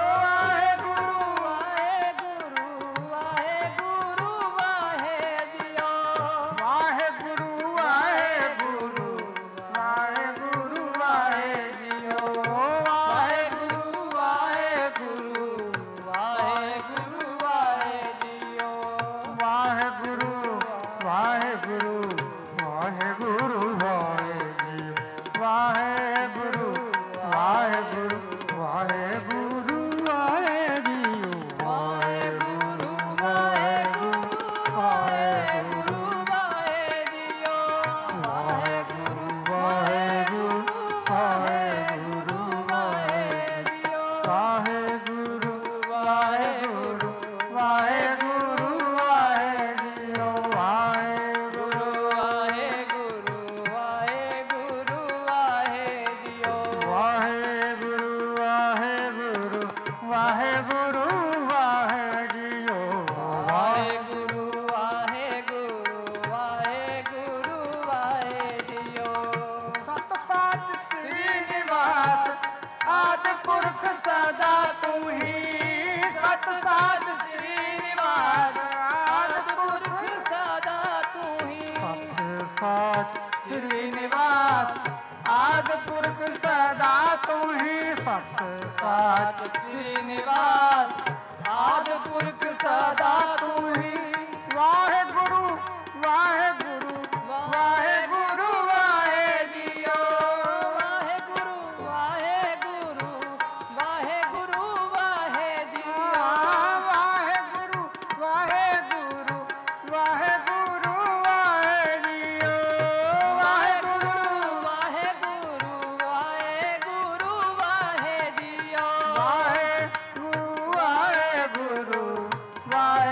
वाहेगुरु वाहेगुरु वाहेगुरु वाहे जियो। वाहेगुरु वाहेगुरु वाहेगुरु वाहे जियो। वाहेगुरु वाहेगुरु वाहेगुरु वाहे जियो। वाहेगुरु वाहेगुरु वाहेगुरु वाहे जियो। वाहेगुरु वाहेगुरु वाहेगुरु वाहे जियो। वाहेगुरु वाहेगुरु वाहेगुरु वाहे जियो। वाहेगुरु वाहेगुरु वाहेगुरु वाहे जियो। वाहेगुरु वाहेगुरु वाहेगुरु वाहे जियो। वाहेगुरु वाहेगुरु वाहेगुरु वाहे जियो। वाहेगुरु वाहेगुरु वाहेगुरु वाहे जियो। वाहेगुरु वाहेगुरु वाहेगुरु वाहे जियो। सत साच श्रीनिवास आदि पुरख सदा तू ही। सत साच श्रीनिवास आदि पुरख सदा तू ही। सत साच श्रीनिवास आदि पुरख सदा तू ही। सत साच श्रीनिवास आदि पुरख सदा तू ही। वाहेगुरु वाहेगुरु वाहेगुरु वाहे जियो। वाहेगुरु वाहेगुरु वाहेगुरु वाहे जियो। वाहेगुरु वाहेगुरु वाहेगुरु वाहे जियो। वाहेगुरु वाहेगुरु वाहेगुरु वाहे जियो। वाहेगुरु वाहेगुरु वाहे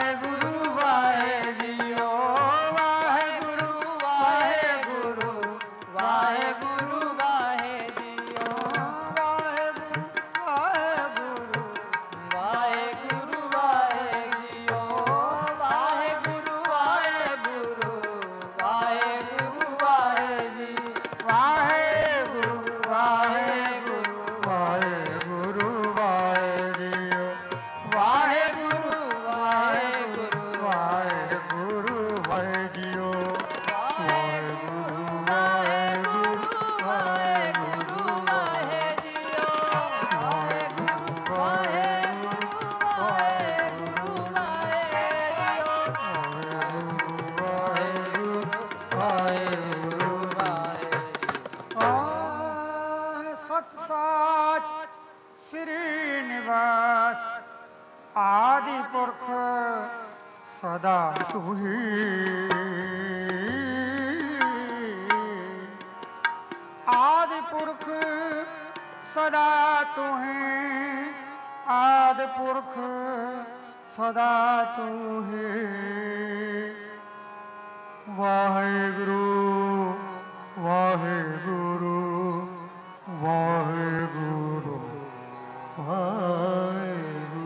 ਆਦਿ ਪੁਰਖ ਸਦਾ ਤੂੰ ਹੀ ਆਦਿ ਪੁਰਖ ਸਦਾ ਤੂੰ ਹੀ ਆਦਿ ਪੁਰਖ ਸਦਾ ਤੂੰ ਹੀ ਵਾਹਿਗੁਰੂ ਵਾਹਿਗੁਰੂ ਵਾਹਿਗੁਰੂ ਵਾਹਿਗੁਰੂ।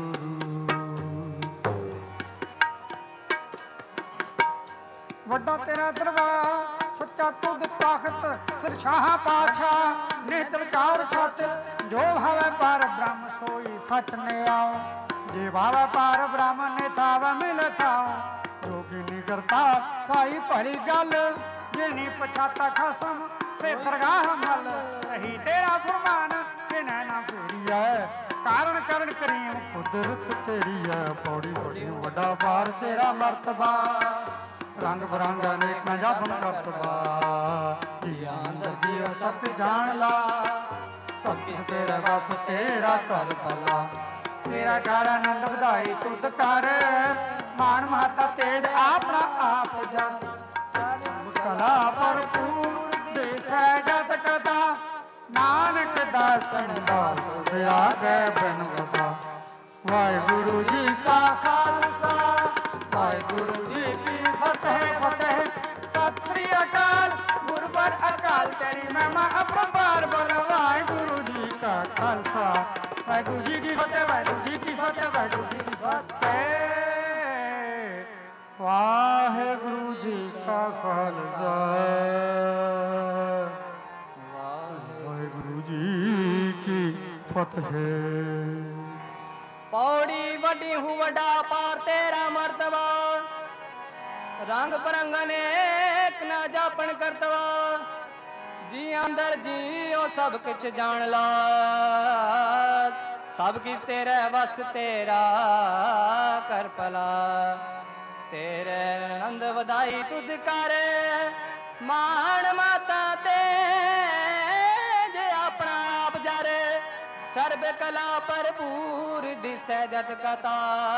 ਵੱਡਾ ਤੇਰਾ ਦਰਬਾਰ ਸੱਚਾ ਤੁਧ ਤਖਤ ਸਿਰਸ਼ਾਹ ਪਾਤਸ਼ਾਹ ਨੇਤਰ ਚਾਰ ਛਤ ਜੋ ਭਾਵੈ ਪਰ ਬ੍ਰਹਮ ਸੋਈ ਸਚ ਨੇ ਆਓ ਜੇ ਭਾਵੈ ਪਰ ਬ੍ਰਹਮ ਨੇ ਥਾਵ ਮਿਲ ਥਾਓ ਜੋਗੀ ਨੀ ਕਰਤਾ ਸਾਈ ਭਲੀ ਗੱਲ ਜੇ ਨੀ ਪਛਾਤਾ ਖਸਮ ਸੇ ਦਰਗਾਹ ਮਲ ਸਹੀ ਤੇਰਾ ਫਰਮਾਨ ਕਿਨੈ ਨਾ ਫੇਰੀਐ ਕਾਰਨ ਕਰਨ ਕਰੀਮ ਕੁਦਰਤ ਤੇਰੀ ਐ ਪੌੜੀ ਪੌੜੀ ਵੱਡਾ ਪਾਰ ਤੇਰਾ ਮਰਤਬਾ ਰੰਗ ਬਰੰਗ ਅਨੇਕ ਜਪਨ ਕਰਤਬਾ ਜੀਆਂ ਅੰਦਰ ਜੀਵ ਸਭ ਜਾਣ ਲਾ ਸਭ ਕੁਝ ਤੇਰਾ ਵਸ ਤੇਰਾ ਕਰ ਭਲਾ ਤੇਰਾ ਕਰ ਆਨੰਦ ਵਧਾਈ ਤੁਧ ਕਰ ਮਾਨ ਮਹਤਾ ਤੇਜ ਆਪਣਾ ਆਪ ਜਨ ਕਲਾ ਭਰਪੂਰ ਦੇਸੈ ਜਤ ਕਥਾ ਨਾਨਕ ਦਾਸਨ ਦਾ ਤੁਧ ਆਗੇ ਬਿਨ ਵਦਾ ਵਾਹਿਗੁਰੂ ਜੀ ਕਾ ਖਾਲਸਾ ਵਾਹਿਗੁਰੂ ਜੀ ਕੀ ਫਤਿਹ ਫਤਿਹ ਸਤਿ ਸ੍ਰੀ ਅਕਾਲ ਗੁਰਬਰ ਅਕਾਲ ਤੇਰੀ ਮਹਿਮਾ ਅਪਰੰਪਾਰ ਬੋਲ ਵਾਹਿਗੁਰੂ ਜੀ ਕਾ ਖਾਲਸਾ ਵਾਹਿਗੁਰੂ ਜੀ ਕੀ ਫਤਿਹ ਵਾਹਿਗੁਰੂ ਜੀ ਕੀ ਫਤਿਹ ਵਾਹਿਗੁਰੂ ਜੀ ਕੀ ਫਤਿਹ ਵਾਹਿਗੁਰੂ ਜੀ ਕਾ ਖਾਲਸਾ ਵਾਹਿਗੁਰੂ ਜੀ ਕੀ ਫਤਿਹ। पौड़ी वड्डी हूँ वड्डा पार तेरा मर्तबा रंग परंग अनेक ना जापन करतवा जी अंदर जी ओ सब कुछ जान ला सब की तेरे वस तेरा कर भला तेरे आनंद वधाई तुद कर मान माता ते जे अपना आप जर सर्व कला भरपूर दिसै जत कथा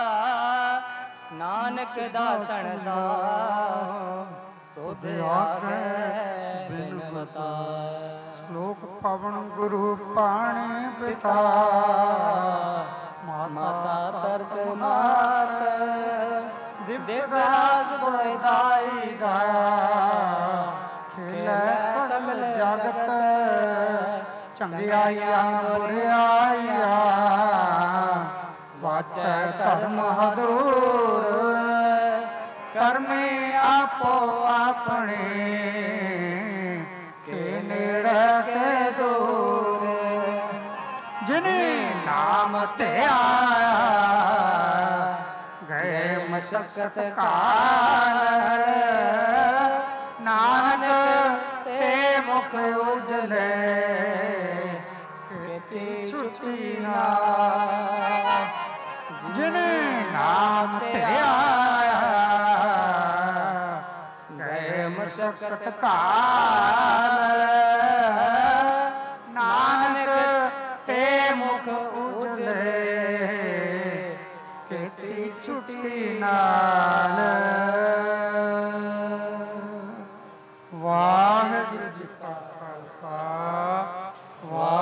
नानक दासन दास तुध आगे बिन बता। श्लोक पवन गुरु पाणी पिता माता तरत मात दिव्य राज दोय दाई गाया खेलै सकल जगत चंगियाइया बुराइया वाचै धर्म हदूर कर्मे आपो अपने के नेड़े के दूर जिने नाम ते आया गए मशक्कत काल नानक ते मुख उजले छुट्टी ना जिने नाम ते आया गए मशक्कत काल नानक ते मुख उजले खेती छुट्टी नाल। वाहिगुरू जी का खालसा वाह